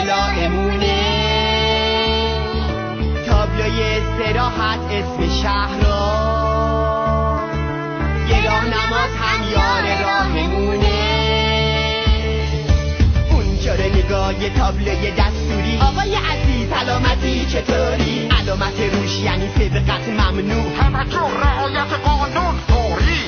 راهمونه، تابلوی استراحت اسم شهرها، یه راهنماز هم یار راهمونه. اونجا رو نگاه یه تابلوی دستوری، آقای عزیز سلامتی چطوری؟ علامت روش یعنی سبقت ممنوع، همه جور رعایت قانون فوری.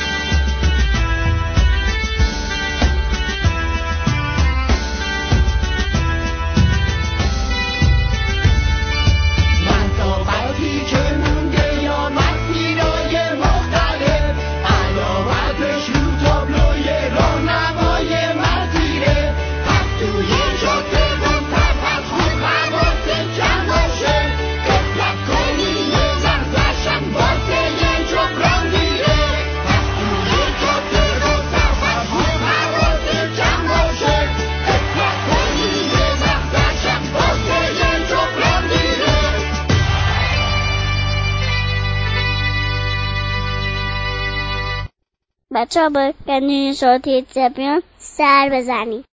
مسافتی که مونده یا مسیرهای مختلف، علامتش رو تابلوی راهنمای مسیره. پس توی جاده و سفر خوب حواست جمع باشه، غفلت کنی یه لحظه‌شم واسه یه جبران دیره. پس توی جاده و سفر خوب حواست جمع باشه، غفلت کنی یه لحظه‌شم واسه یه جبران دیره. بچه ها با گندونی صوتی زبیان سر بزنید.